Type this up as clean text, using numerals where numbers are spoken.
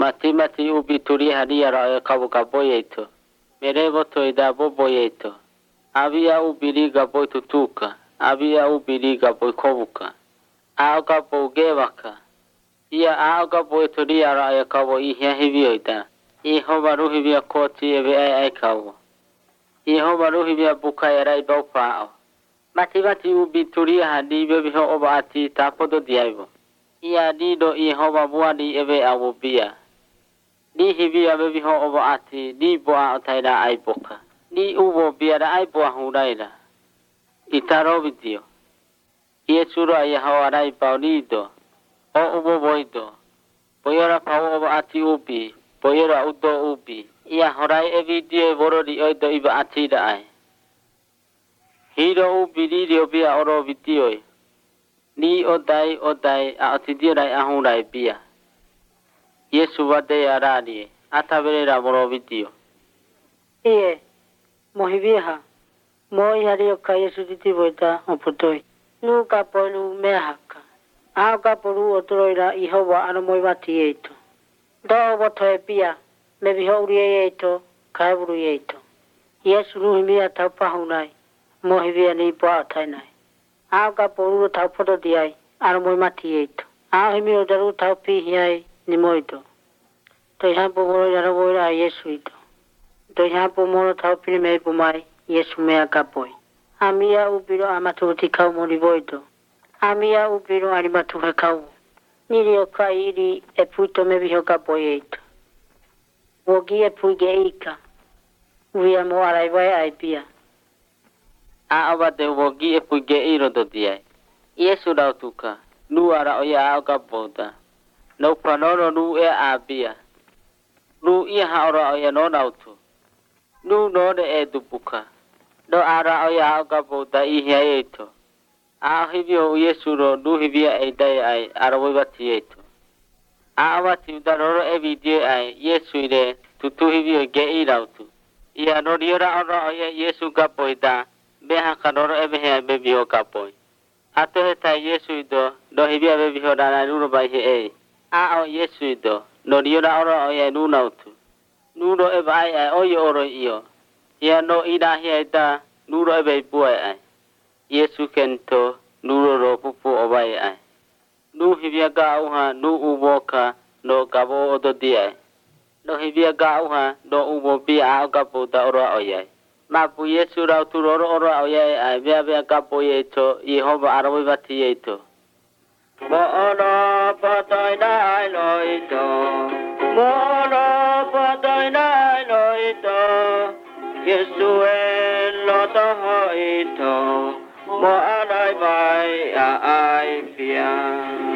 mati ubi turi haria ra kabu kaboyeto merevo toida boboyeto avia ubiri gaboy tutuka avia ubiri gaboy kobuka aga bogevaka ia aga boy turi ra kabo ihia hivioida Ihoba ruhibia koti ebe ai kawo Ihoba ruhibia buka era ibau pao Mati ubi turi hadi bebi ho oba ati tapodo diaibo Ia dido Ihoba buadi ebe awubia Di hibia bebi ho oba ati di boa otaida ai boka Di ubo biara ai boa huraida Itaro vidio Iesura ia hawarai paulido O ubo boido Boyora pao oba ati ubi Boyora udo ubi Ia horai e video borodi oido iba atida ai Hiro ubi lirio bia oro video Ni odai a otidio rai ahurai bia Yesu wade arari Ataverera moro video Ie Mohivieha Moi hario ka Yesu titi boita opotoi Nuka polu mehaka Auka polu otoroira Ihowa anomoi wati eito Do botoe pia mebi ho uri eito kaiburu eito Yesu ruhi mia tau pahunai mohivia ni poa tainai Auka polu tau poto diai anomoi mati eito Au himi o daru tau pihiai ni moito Toi hampo moro yara woira Yesu ito Toi hampo moro tau pini meipu mai Yesu mea kapoi Amia upiro amatuti kau mori boito Amia upiro arimatuhe kau Niri o ka iri e puito mebi ho kapoi eito Wogi e puige ika Uia mo araiwai ai pia Aawate wogi e puige iro do diai Yesu rautuka Nu ara oia au kapota No panoro nu e abia Nu ia haora oia no nautu Nu nore e dupuka Do ara oia au kapota ihia eito Hivyo Yesu ro nu hivia e dai ai arawati eito Awati udaroro e video ai Yesu ire tutu hivyo ge irautu Ia no riora ora oia Yesu kapoita Beha kanoro e beha bebio kapoi Ato heta Yesu ido do hivia bebio dana nuro bai he e o Yesu ido no riora ora oia nunautu Nuro e bai ai oia oro iyo Ia no ida hia ita nuro e bai buai ai Yesu kento nuro ro pupu obai ai Nu hivia gauha nu uboka no gabo odo diai No hivia gauha no ubo bia au gabo da ora oyai Mapu Yesu rautu roro ora oyai ai bea gabo yeito Ihoba arawi bati yeito Mo ono patoi nai loito Mo ono patoi nai loito Yesu e loto hoito Mo alai vai a ai pia